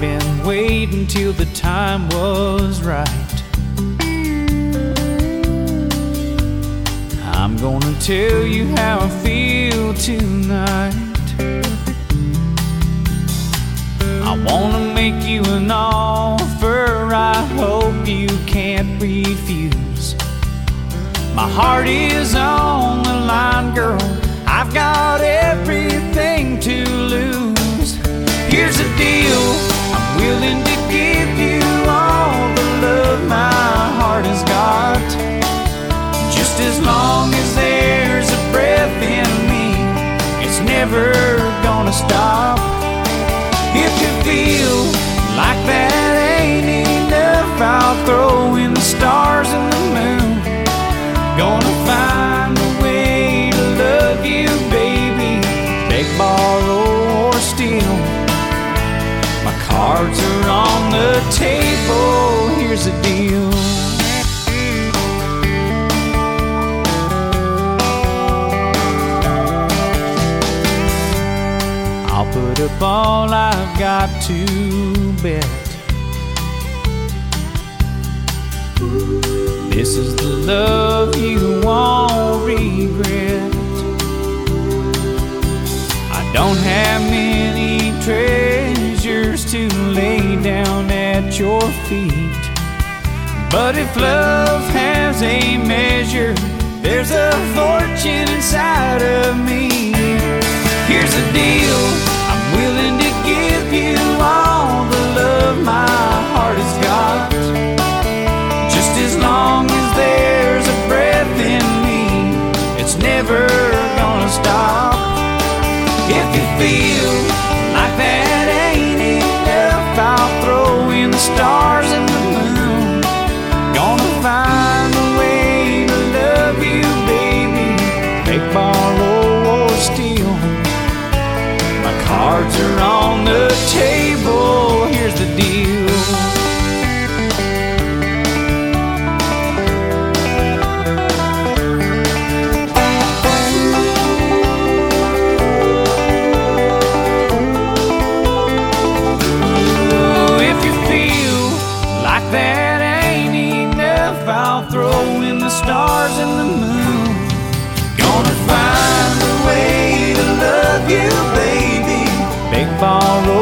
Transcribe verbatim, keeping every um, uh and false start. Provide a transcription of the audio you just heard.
been waiting till the time was right. I'm gonna tell you how I feel tonight. I wanna make you an offer I hope you can't refuse. My heart is on the line, girl. I've got everything to lose. Here's the deal, I'm willing to give you all the love my heart has got. Just as long as there's a breath in me, it's never gonna stop. If you feel like that ain't enough, I'll throw in the stars and the moon. Gonna find a way to love you, baby. Beg, borrow, or steal. My cards are on the table, here's the deal. I'll put up all I've got to bet. This is the love you won't regret. I don't have many treasures to lay down at your feet, but if love has a measure, there's a fortune inside of me. Here's the deal, I'm willing to give you all the love my heart has got. Just as long as there's a breath in me, it's never gonna stop. If you feel like that ain't enough, I'll throw in the stars and the moon. Gonna find a way to love you, baby. Beg, borrow, or steal. My cards are on the table, here's the deal. That ain't enough, I'll throw in the stars and the moon. Gonna find a way to love you, baby. Beg, borrow,